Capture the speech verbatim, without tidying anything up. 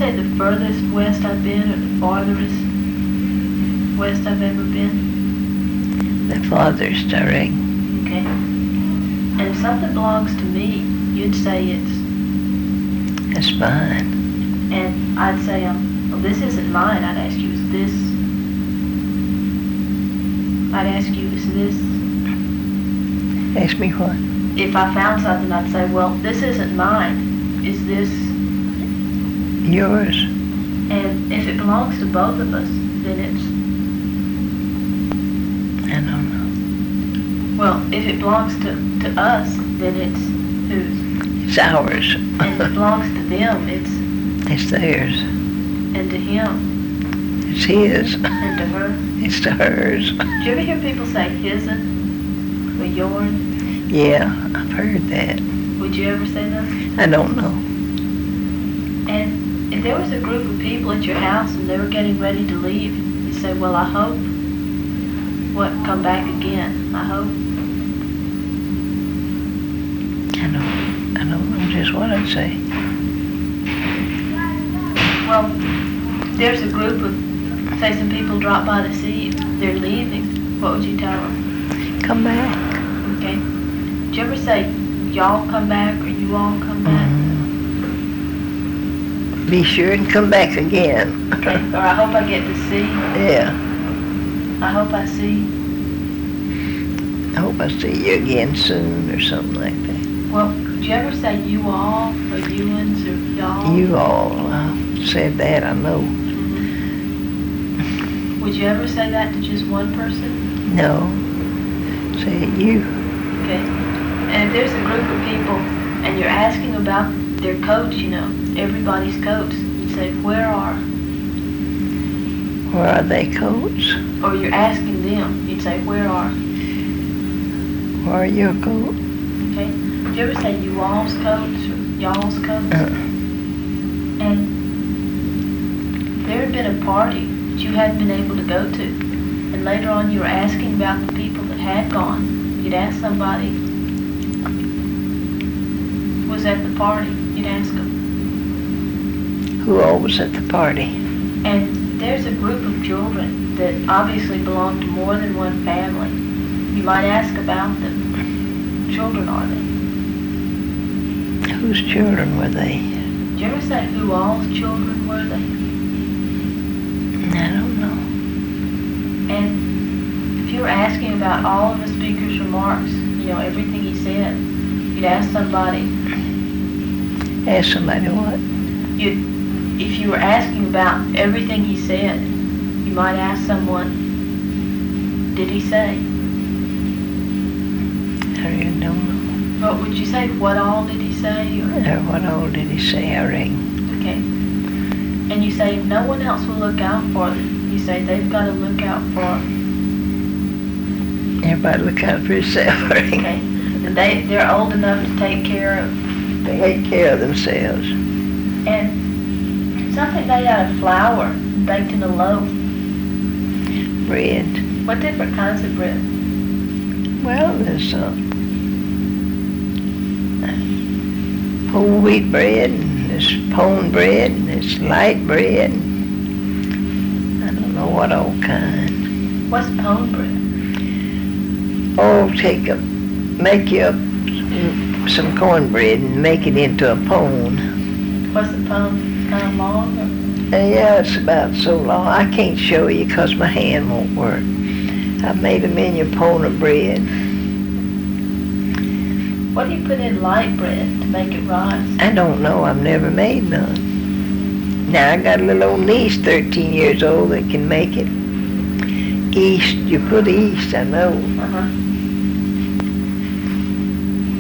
say the furthest west I've been or the farthest west I've ever been? The farthest, I reckon. Okay. And if something belongs to me, you'd say it's... That's fine. And I'd say, um, well, this isn't mine. I'd ask you, is this... I'd ask you, is this... Ask me what? If I found something, I'd say, well, this isn't mine. Is this... Yours. And if it belongs to both of us, then it's... I don't know. Well, if it belongs to, to us, then it's whose? It's ours. And if it belongs to them, it's... It's theirs. And to him. It's his. And to her. It's to hers. Do you ever hear people say his'n or your'n? Yeah, I've heard that. Would you ever say that? I don't know. And if there was a group of people at your house and they were getting ready to leave, you'd say, well, I hope, what, come back again. I hope. I don't, I don't know just what I'd say. Well, there's a group of, say some people drop by to see you. They're leaving. What would you tell them? Come back. Okay. Did you ever say, y'all come back or you all come back? Mm. Be sure and come back again. Okay. Or I hope I get to see. Yeah. I hope I see. I hope I see you again soon or something like that. Well, did you ever say you all or you'uns or y'all? You all. I said that, I know. Mm-hmm. Would you ever say that to just one person? No. Say you. Okay. And if there's a group of people and you're asking about their coats, you know, everybody's coats, you say, where are? Where are they coats? Or you're asking them, you'd say, where are? Where are your coats? Okay. Did you ever say you all's coats or y'all's coats? Uh, And there had been a party that you hadn't been able to go to, and later on you were asking about the people that had gone. You'd ask somebody who was at the party. You'd ask them. who all was at the party? And there's a group of children that obviously belong to more than one family. You might ask about them. What children are they? Whose children were they? Did you ever say who all's children were they? I don't know. And if you were asking about all of the speaker's remarks, you know, everything he said, you'd ask somebody. Ask somebody what? You'd, if you were asking about everything he said, you might ask someone, did he say? I really don't know. What would you say? What all did he say? Or? Uh, what all did he say, I reckon? Okay. And you say, if no one else will look out for them, you say they've got to look out for... Everybody look out for yourself, I reckon. Okay. And they, they're old enough to take care of... They take care of themselves. And something made out of flour, baked in a loaf. Bread. What different kinds of bread? Well, there's some whole wheat bread, and there's pone bread, and there's light bread. I don't know what all kind. What's pone bread? Oh, take a, make you up some cornbread and make it into a pone. What's the pone? Kind of long? Or? Uh, yeah, it's about so long. I can't show you because my hand won't work. I made a miniature pone of bread. What do you put in light bread to make it rise? I don't know. I've never made none. Now, I got a little old niece, thirteen years old, that can make it. Yeast, you put yeast, I know. Uh-huh.